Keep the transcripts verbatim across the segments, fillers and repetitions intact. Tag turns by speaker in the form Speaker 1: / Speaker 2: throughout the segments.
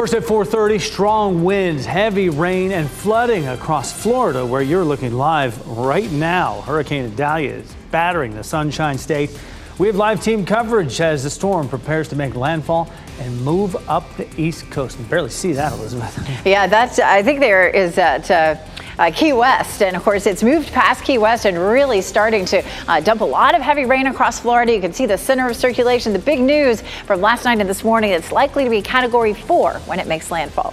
Speaker 1: First at four thirty, strong winds, heavy rain, and flooding across Florida, where you're looking live right now. Hurricane Idalia is battering the Sunshine State. We have live team coverage as the storm prepares to make landfall and move up the East Coast. You can barely see that, Elizabeth.
Speaker 2: Yeah, that's, I think there is at uh, uh, Key West. And of course, it's moved past Key West and really starting to uh, dump a lot of heavy rain across Florida. You can see the center of circulation. The big news from last night and this morning, it's likely to be category four when it makes landfall.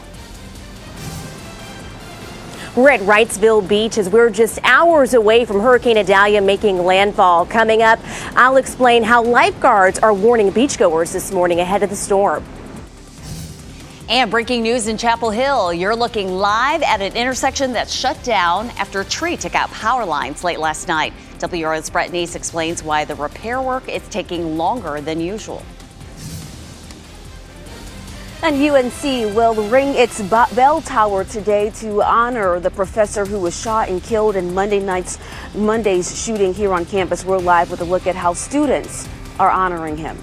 Speaker 3: We're at Wrightsville Beach as we're just hours away from Hurricane Idalia making landfall. Coming up, I'll explain how lifeguards are warning beachgoers this morning ahead of the storm.
Speaker 4: And breaking news in Chapel Hill. You're looking live at an intersection that's shut down after a tree took out power lines late last night. W R O's Brett Neese explains why the repair work is taking longer than usual.
Speaker 3: And U N C will ring its bell tower today to honor the professor who was shot and killed in Monday night's Monday's shooting here on campus. We're live with a look at how students are honoring him.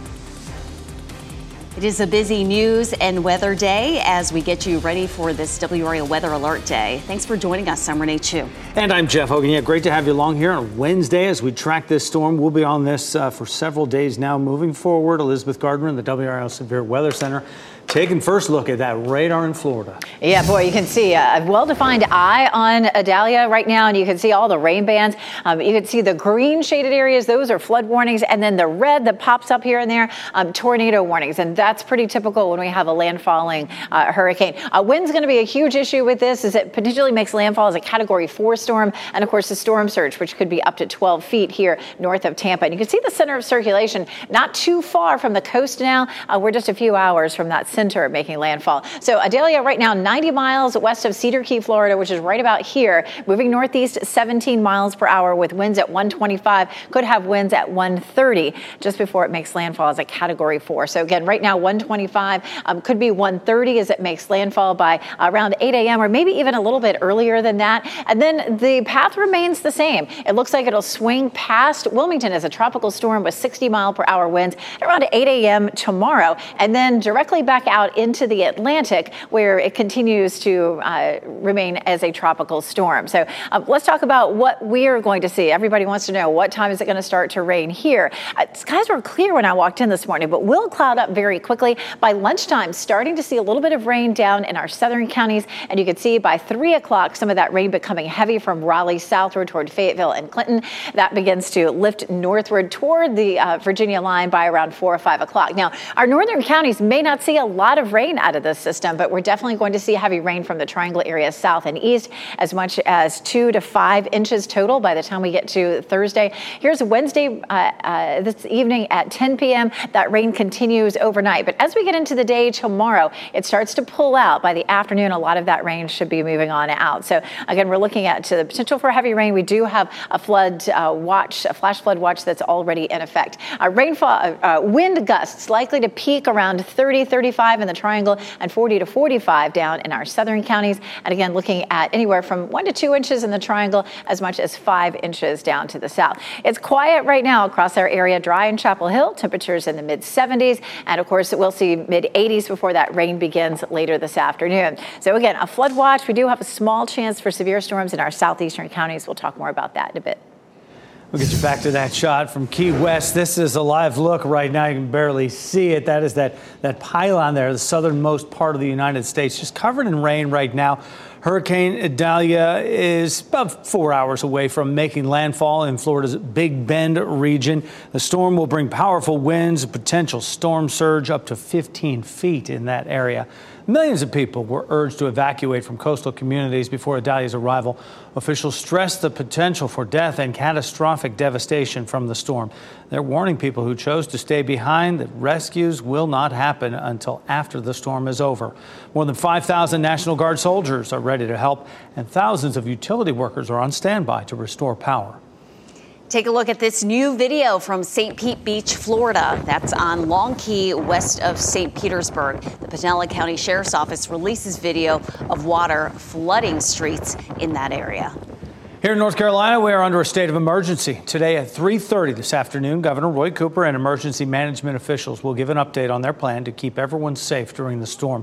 Speaker 4: It is a busy news and weather day as we get you ready for this W R A Weather Alert Day. Thanks for joining us. I'm Renee Chu.
Speaker 1: And I'm Jeff Hogan. Yeah, great to have you along here on Wednesday as we track this storm. We'll be on this uh, for several days now. Moving forward, Elizabeth Gardner in the W R A Severe Weather Center. Taking first look at that radar in Florida.
Speaker 2: Yeah, boy, you can see a well-defined eye on Idalia right now, and you can see all the rain bands. Um, you can see the green shaded areas. Those are flood warnings, and then the red that pops up here and there, um, tornado warnings. And that's pretty typical when we have a landfalling uh, hurricane. Uh, wind's going to be a huge issue with this, as it potentially makes landfall as a category four storm, and of course the storm surge, which could be up to twelve feet here north of Tampa. And you can see the center of circulation not too far from the coast now. Uh, we're just a few hours from that center making landfall. So Idalia right now ninety miles west of Cedar Key, Florida, which is right about here, moving northeast seventeen miles per hour with winds at one twenty-five, could have winds at one thirty just before it makes landfall as a category four. So again, right now one twenty-five, um, could be one thirty as it makes landfall by around eight a.m. or maybe even a little bit earlier than that. And then the path remains the same. It looks like it'll swing past Wilmington as a tropical storm with sixty mile per hour winds at around eight a.m. tomorrow, and then directly back out into the Atlantic, where it continues to uh, remain as a tropical storm. So uh, let's talk about what we're going to see. Everybody wants to know, what time is it going to start to rain here? Uh, skies were clear when I walked in this morning, but will cloud up very quickly. By lunchtime, starting to see a little bit of rain down in our southern counties, and you can see by three o'clock some of that rain becoming heavy from Raleigh southward toward Fayetteville and Clinton. That begins to lift northward toward the uh, Virginia line by around four or five o'clock. Now, our northern counties may not see a lot of rain out of this system, but we're definitely going to see heavy rain from the triangle area south and east, as much as two to five inches total by the time we get to Thursday. Here's Wednesday uh, uh, this evening at ten p.m. That rain continues overnight, but as we get into the day tomorrow, it starts to pull out. By the afternoon, a lot of that rain should be moving on out. So again, we're looking at to the potential for heavy rain. We do have a flood uh, watch, a flash flood watch that's already in effect. Uh, rainfall, uh, wind gusts likely to peak around thirty, thirty-five in the triangle and forty to forty-five down in our southern counties. And again, looking at anywhere from one to two inches in the triangle, as much as five inches down to the south. It's quiet right now across our area, dry in Chapel Hill, temperatures in the mid seventies. And of course, we'll see mid eighties before that rain begins later this afternoon. So again, a flood watch. We do have a small chance for severe storms in our southeastern counties. We'll talk more about that in a bit.
Speaker 1: We'll get you back to that shot from Key West. This is a live look right now. You can barely see it. That is that, that pylon there, the southernmost part of the United States, just covered in rain right now. Hurricane Idalia is about four hours away from making landfall in Florida's Big Bend region. The storm will bring powerful winds, a potential storm surge up to fifteen feet in that area. Millions of people were urged to evacuate from coastal communities before Idalia's arrival. Officials stressed the potential for death and catastrophic devastation from the storm. They're warning people who chose to stay behind that rescues will not happen until after the storm is over. More than five thousand National Guard soldiers are ready to help, and thousands of utility workers are on standby to restore power.
Speaker 4: Take a look at this new video from Saint Pete Beach, Florida. That's on Long Key, west of Saint Petersburg. The Pinellas County Sheriff's Office releases video of water flooding streets in that area.
Speaker 1: Here in North Carolina, we are under a state of emergency. Today at three thirty this afternoon, Governor Roy Cooper and emergency management officials will give an update on their plan to keep everyone safe during the storm.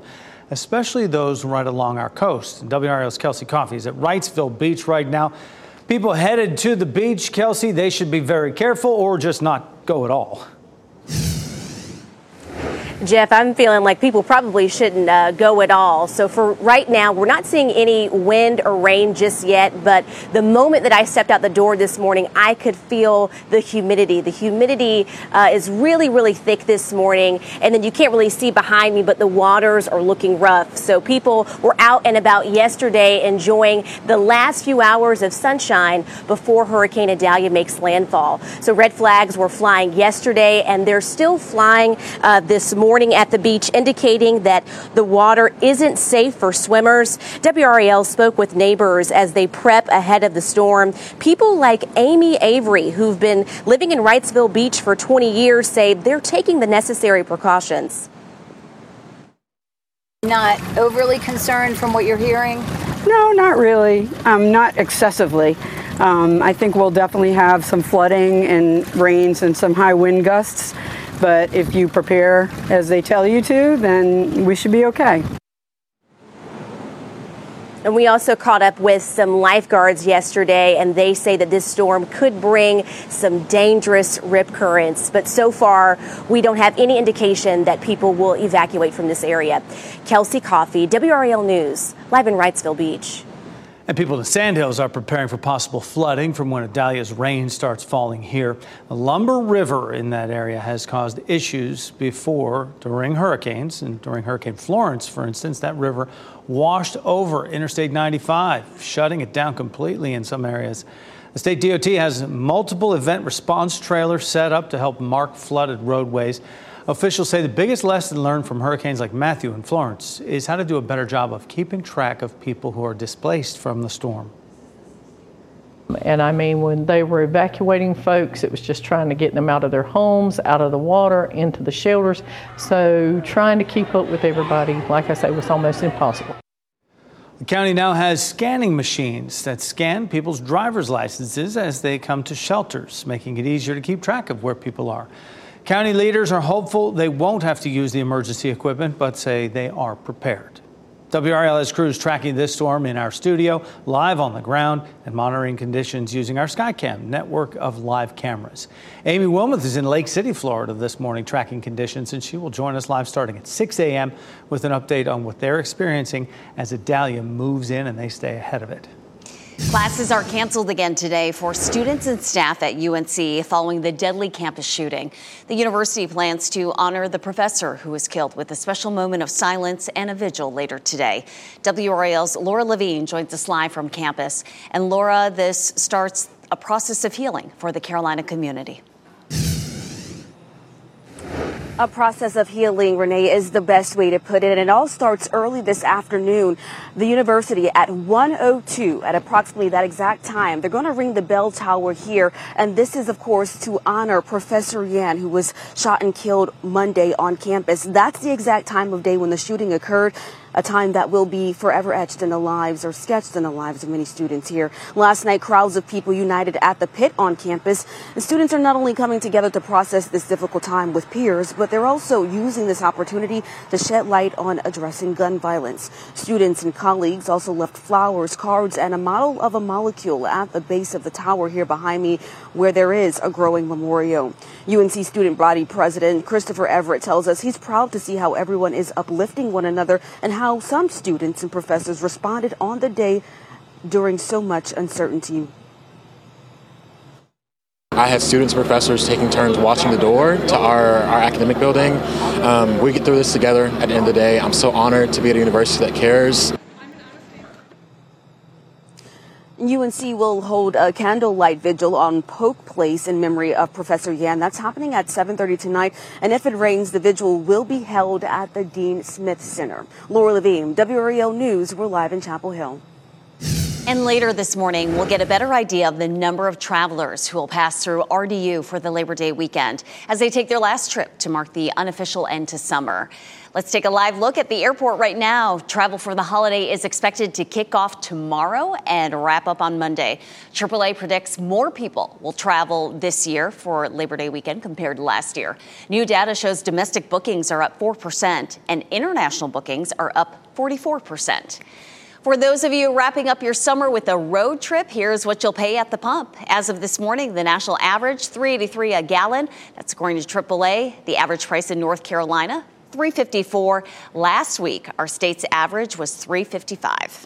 Speaker 1: especially those right along our coast. W R A L's Kelsey Coffey is at Wrightsville Beach right now. People headed to the beach, Kelsey, they should be very careful or just not go at all.
Speaker 3: Jeff, I'm feeling like people probably shouldn't uh, go at all. So for right now, we're not seeing any wind or rain just yet. But the moment that I stepped out the door this morning, I could feel the humidity. The humidity uh, is really, really thick this morning. And then you can't really see behind me, but the waters are looking rough. So people were out and about yesterday enjoying the last few hours of sunshine before Hurricane Idalia makes landfall. So red flags were flying yesterday, and they're still flying uh, this morning. Morning at the beach, indicating that the water isn't safe for swimmers. W R A L spoke with neighbors as they prep ahead of the storm. People like Amy Avery, who've been living in Wrightsville Beach for twenty years, say they're taking the necessary precautions.
Speaker 5: Not overly concerned from what you're hearing?
Speaker 6: No, not really. Um, not excessively. Um, I think we'll definitely have some flooding and rains and some high wind gusts. But if you prepare as they tell you to, then we should be okay.
Speaker 3: And we also caught up with some lifeguards yesterday, and they say that this storm could bring some dangerous rip currents. But so far, we don't have any indication that people will evacuate from this area. Kelsey Coffey, W R A L News, live in Wrightsville Beach.
Speaker 1: And people in the Sandhills are preparing for possible flooding from when Idalia's rain starts falling here. The Lumber River in that area has caused issues before during hurricanes, and during Hurricane Florence, for instance, that river washed over Interstate ninety-five, shutting it down completely in some areas. The state D O T has multiple event response trailers set up to help mark flooded roadways. Officials say the biggest lesson learned from hurricanes like Matthew and Florence is how to do a better job of keeping track of people who are displaced from the storm.
Speaker 7: And I mean, when they were evacuating folks, it was just trying to get them out of their homes, out of the water, into the shelters. So trying to keep up with everybody, like I say, was almost impossible.
Speaker 1: The county now has scanning machines that scan people's driver's licenses as they come to shelters, making it easier to keep track of where people are. County leaders are hopeful they won't have to use the emergency equipment, but say they are prepared. W R A L has crews tracking this storm in our studio, live on the ground, and monitoring conditions using our Skycam network of live cameras. Amy Wilmoth is in Lake City, Florida this morning tracking conditions, and she will join us live starting at six a m with an update on what they're experiencing as Idalia moves in and they stay ahead of it.
Speaker 4: Classes are canceled again today for students and staff at U N C following the deadly campus shooting. The university plans to honor the professor who was killed with a special moment of silence and a vigil later today. W R A L's Laura Levine joins us live from campus. And Laura, this starts a process of healing for the Carolina community.
Speaker 3: A process of healing, Renee, is the best way to put it. And it all starts early this afternoon. The university at one oh two, at approximately that exact time, they're going to ring the bell tower here. And this is, of course, to honor Professor Yan, who was shot and killed Monday on campus. That's the exact time of day when the shooting occurred. A time that will be forever etched in the lives or sketched in the lives of many students here. Last night, crowds of people united at the pit on campus. The students are not only coming together to process this difficult time with peers, but they're also using this opportunity to shed light on addressing gun violence. Students and colleagues also left flowers, cards, and a model of a molecule at the base of the tower here behind me, where there is a growing memorial. U N C student body president Christopher Everett tells us he's proud to see how everyone is uplifting one another and how some students and professors responded on the day during so much uncertainty.
Speaker 8: I had students and professors taking turns watching the door to our, our academic building. Um, we get through this together at the end of the day. I'm so honored to be at a university that cares.
Speaker 3: U N C will hold a candlelight vigil on Polk Place in memory of Professor Yan. That's happening at seven thirty tonight. And if it rains, the vigil will be held at the Dean Smith Center. Laura Levine, W R A L News. We're live in Chapel Hill.
Speaker 4: And later this morning, we'll get a better idea of the number of travelers who will pass through R D U for the Labor Day weekend as they take their last trip to mark the unofficial end to summer. Let's take a live look at the airport right now. Travel for the holiday is expected to kick off tomorrow and wrap up on Monday. triple A predicts more people will travel this year for Labor Day weekend compared to last year. New data shows domestic bookings are up four percent and international bookings are up forty-four percent. For those of you wrapping up your summer with a road trip, here's what you'll pay at the pump. As of this morning, the national average, three eighty-three a gallon. That's according to triple A. The average price in North Carolina, three fifty-four. Last week, our state's average was three fifty-five.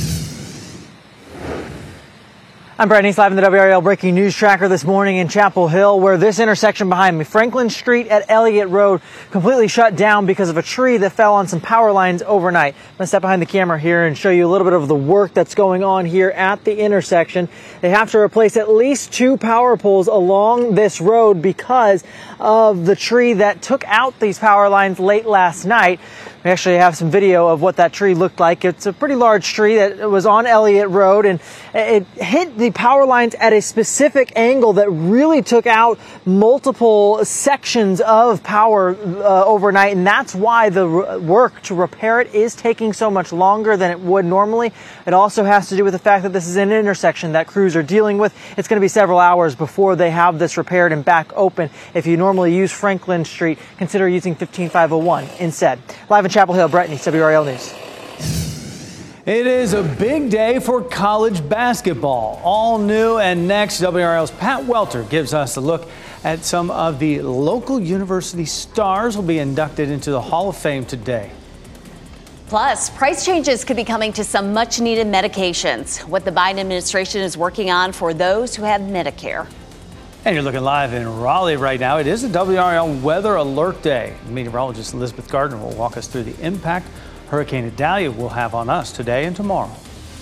Speaker 9: I'm Brett Neese, live in the W R L Breaking News Tracker this morning in Chapel Hill, where this intersection behind me, Franklin Street at Elliott Road, completely shut down because of a tree that fell on some power lines overnight. I'm going to step behind the camera here and show you a little bit of the work that's going on here at the intersection. They have to replace at least two power poles along this road because of the tree that took out these power lines late last night. We actually have some video of what that tree looked like. It's a pretty large tree that was on Elliott Road, and it hit the power lines at a specific angle that really took out multiple sections of power uh, overnight, and that's why the work to repair it is taking so much longer than it would normally. It also has to do with the fact that this is an intersection that crews are dealing with. It's going to be several hours before they have this repaired and back open. If you normally use Franklin Street, consider using fifteen five oh one instead. Live in Chapel Hill, Brett Neese, W R L News.
Speaker 1: It is a big day for college basketball. All new and next, W R L's Pat Welter gives us a look at some of the local university stars who will be inducted into the Hall of Fame today.
Speaker 4: Plus, price changes could be coming to some much needed medications. What the Biden administration is working on for those who have Medicare.
Speaker 1: And you're looking live in Raleigh right now. It is a W R L Weather Alert Day. Meteorologist Elizabeth Gardner will walk us through the impact Hurricane Idalia will have on us today and tomorrow.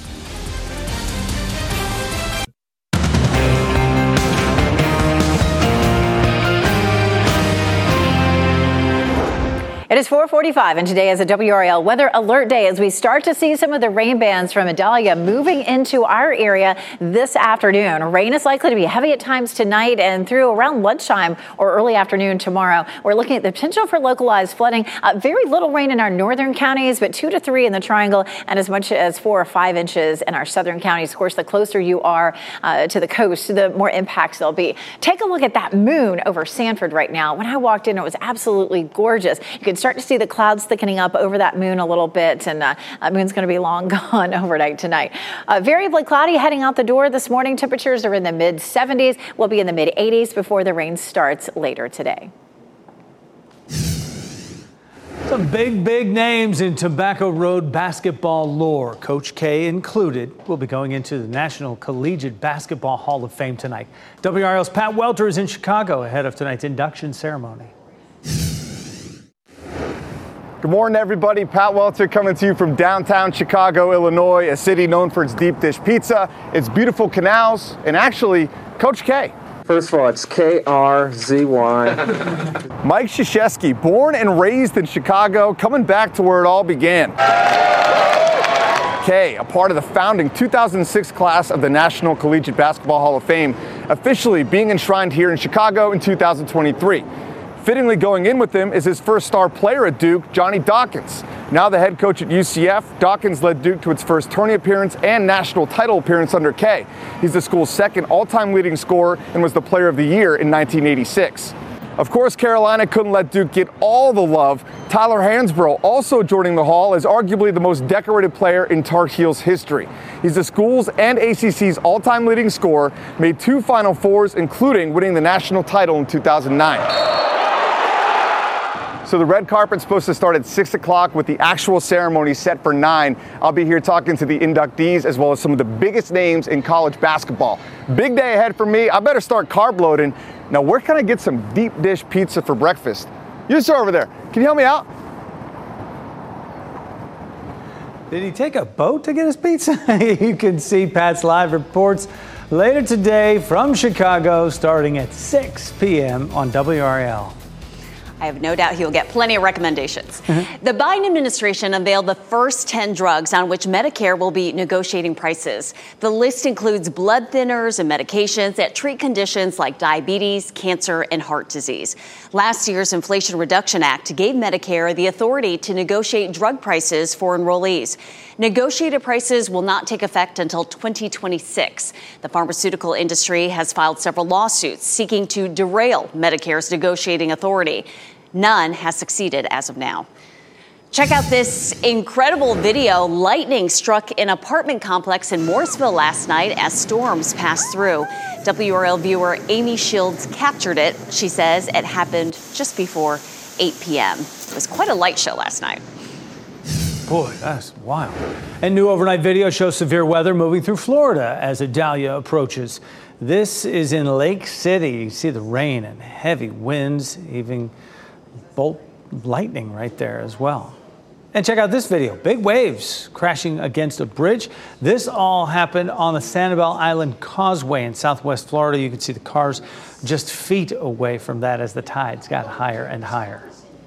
Speaker 2: It is four forty-five, and today is a W R L Weather Alert Day as we start to see some of the rain bands from Idalia moving into our area this afternoon. Rain is likely to be heavy at times tonight and through around lunchtime or early afternoon tomorrow. We're looking at the potential for localized flooding. Uh, very little rain in our northern counties, but two to three in the Triangle and as much as four or five inches in our southern counties. Of course, the closer you are uh, to the coast, the more impacts there'll be. Take a look at that moon over Sanford right now. When I walked in, it was absolutely gorgeous. You can start to see the clouds thickening up over that moon a little bit, and uh, that moon's going to be long gone overnight tonight. Uh, variably cloudy heading out the door this morning. Temperatures are in the mid seventies. We'll be in the mid eighties before the rain starts later today.
Speaker 1: Some big, big names in Tobacco Road basketball lore, Coach K included, will be going into the National Collegiate Basketball Hall of Fame tonight. W R L's Pat Welter is in Chicago ahead of tonight's induction ceremony.
Speaker 10: Good morning, everybody. Pat Welter coming to you from downtown Chicago, Illinois, a city known for its deep dish pizza, its beautiful canals, and actually, Coach K.
Speaker 11: First of all, it's K R Z Y.
Speaker 10: Mike Krzyzewski, born and raised in Chicago, coming back to where it all began. K, a part of the founding two thousand six class of the National Collegiate Basketball Hall of Fame, officially being enshrined here in Chicago in two thousand twenty-three. Fittingly going in with him is his first star player at Duke, Johnny Dawkins. Now the head coach at U C F, Dawkins led Duke to its first tourney appearance and national title appearance under K. He's the school's second all-time leading scorer and was the player of the year in nineteen eighty-six. Of course, Carolina couldn't let Duke get all the love. Tyler Hansbrough also joining the Hall as arguably the most decorated player in Tar Heels history. He's the school's and A C C's all-time leading scorer, made two Final Fours, including winning the national title in two thousand nine. So the red carpet's supposed to start at six o'clock with the actual ceremony set for nine. I'll be here talking to the inductees as well as some of the biggest names in college basketball. Big day ahead for me. I better start carb loading. Now, where can I get some deep dish pizza for breakfast? You sir over there, can you help me out?
Speaker 1: Did he take a boat to get his pizza? You can see Pat's live reports later today from Chicago starting at six p.m. on W R L.
Speaker 4: I have no doubt he will get plenty of recommendations. Mm-hmm. The Biden administration unveiled the first ten drugs on which Medicare will be negotiating prices. The list includes blood thinners and medications that treat conditions like diabetes, cancer, and heart disease. Last year's Inflation Reduction Act gave Medicare the authority to negotiate drug prices for enrollees. Negotiated prices will not take effect until twenty twenty-six. The pharmaceutical industry has filed several lawsuits seeking to derail Medicare's negotiating authority. None has succeeded as of now. Check out this incredible video. Lightning struck an apartment complex in Morrisville last night as storms passed through. W R L viewer Amy Shields captured it. She says it happened just before eight p.m. It was quite a light show last night.
Speaker 1: Boy, that's wild. And new overnight video shows severe weather moving through Florida as Idalia approaches. This is in Lake City. You see the rain and heavy winds, even bolt lightning right there as well. And check out this video. Big waves crashing against a bridge. This all happened on the Sanibel Island Causeway in southwest Florida. You can see the cars just feet away from that as the tides got higher and higher.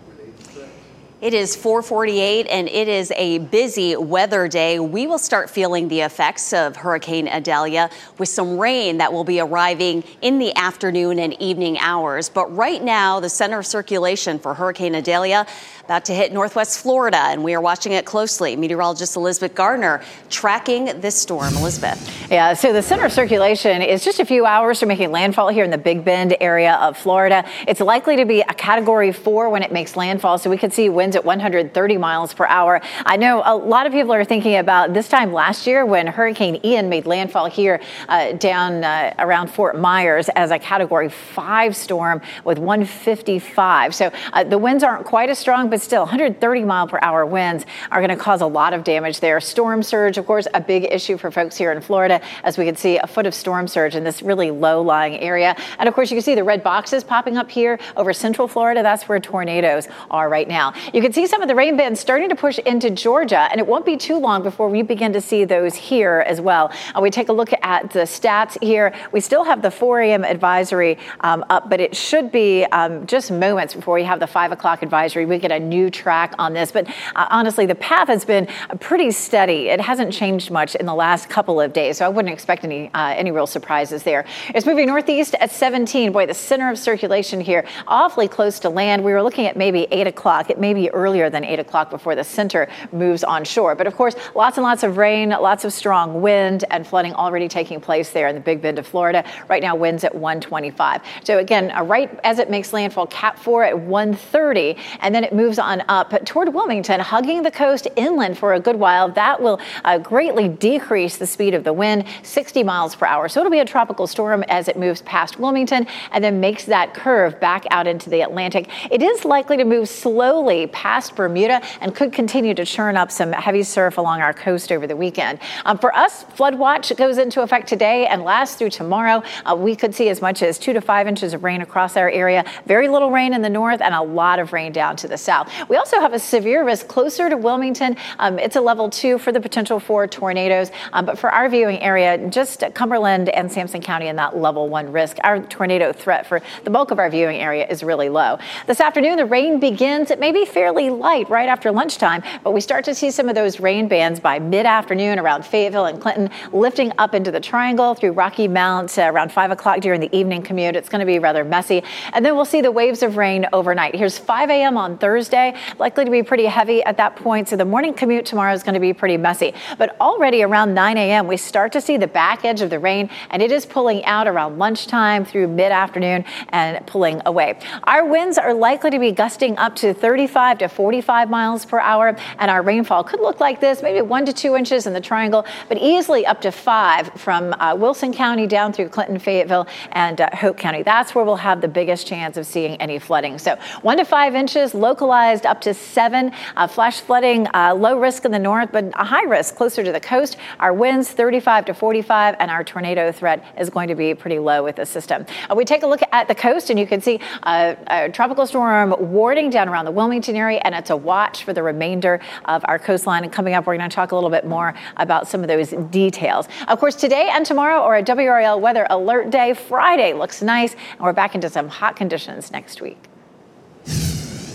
Speaker 4: It is four forty-eight and it is a busy weather day. We will start feeling the effects of Hurricane Idalia with some rain that will be arriving in the afternoon and evening hours. But right now, the center of circulation for Hurricane Idalia about to hit northwest Florida, and we are watching it closely. Meteorologist Elizabeth Gardner tracking this storm. Elizabeth.
Speaker 2: Yeah, so the center of circulation is just a few hours from making landfall here in the Big Bend area of Florida. It's likely to be a category four when it makes landfall, so we could see winds at one hundred thirty miles per hour. I know a lot of people are thinking about this time last year when Hurricane Ian made landfall here uh, down uh, around Fort Myers as a category five storm with one fifty-five. So uh, the winds aren't quite as strong, but still one hundred thirty mile per hour winds are going to cause a lot of damage there. Storm surge, of course, a big issue for folks here in Florida, as we can see a foot of storm surge in this really low-lying area. And of course, you can see the red boxes popping up here over central Florida. That's where tornadoes are right now. You can see some of the rain bands starting to push into Georgia, and it won't be too long before we begin to see those here as well. Uh, we take a look at the stats here. We still have the four a.m. advisory um, up, but it should be um, just moments before we have the five o'clock advisory. We get a new track on this, but uh, honestly, the path has been pretty steady. It hasn't changed much in the last couple of days, so I wouldn't expect any uh, any real surprises there. It's moving northeast at seventeen. Boy, the center of circulation here awfully close to land. We were looking at maybe eight o'clock. It may be earlier than eight o'clock before the center moves on shore. But of course, lots and lots of rain, lots of strong wind and flooding already taking place there in the Big Bend of Florida. Right now, winds at one twenty-five. So again, uh, right as it makes landfall, Cat four at one thirty, and then it moves on up toward Wilmington, hugging the coast inland for a good while. That will uh, greatly decrease the speed of the wind, sixty miles per hour. So it'll be a tropical storm as it moves past Wilmington and then makes that curve back out into the Atlantic. It is likely to move slowly past Bermuda and could continue to churn up some heavy surf along our coast over the weekend. Um, for us, flood watch goes into effect today and lasts through tomorrow. Uh, we could see as much as two to five inches of rain across our area. Very little rain in the north and a lot of rain down to the south. We also have a severe risk closer to Wilmington. Um, it's a level two for the potential for tornadoes. Um, but for our viewing area, just Cumberland and Sampson County in that level one risk. Our tornado threat for the bulk of our viewing area is really low. This afternoon, the rain begins. It may be fairly light right after lunchtime, but we start to see some of those rain bands by mid-afternoon around Fayetteville and Clinton, lifting up into the Triangle through Rocky Mount uh, around five o'clock during the evening commute. It's going to be rather messy. And then we'll see the waves of rain overnight. Here's five a.m. on Thursday, likely to be pretty heavy at that point. So the morning commute tomorrow is going to be pretty messy. But already around nine a.m., we start to see the back edge of the rain, and it is pulling out around lunchtime through mid-afternoon and pulling away. Our winds are likely to be gusting up to thirty-five to forty-five miles per hour, and our rainfall could look like this, maybe one to two inches in the Triangle, but easily up to five from uh, Wilson County down through Clinton, Fayetteville, and uh, Hope County. That's where we'll have the biggest chance of seeing any flooding. So one to five inches, localized up to seven. Uh, flash flooding, uh, low risk in the north, but a high risk closer to the coast. Our winds thirty-five to forty-five, and our tornado threat is going to be pretty low with the system. Uh, we take a look at the coast, and you can see uh, a tropical storm warding down around the Wilmington area, and it's a watch for the remainder of our coastline. And coming up, we're going to talk a little bit more about some of those details. Of course, today and tomorrow are a W R L weather alert day. Friday looks nice, and we're back into some hot conditions next week.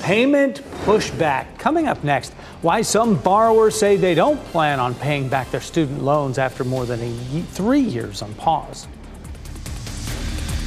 Speaker 1: Payment pushback. Coming up next, why some borrowers say they don't plan on paying back their student loans after more than a, three years on pause.